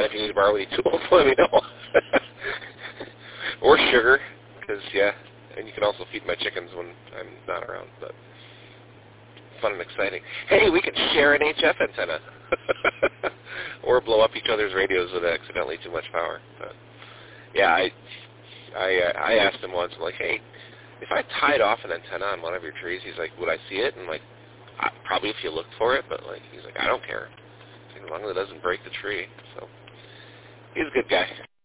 if you need to borrow any tools, let me know. Or sugar, because, yeah, and you can also feed my chickens when I'm not around, but fun and exciting. Hey, we could share an HF antenna. Or blow up each other's radios with accidentally too much power. But, yeah, I asked him once, I'm like, hey, if I tied off an antenna on one of your trees, he's like, would I see it? And, like, probably if you looked for it, but, like, he's like, I don't care. As long as it doesn't break the tree. So, he's a good guy.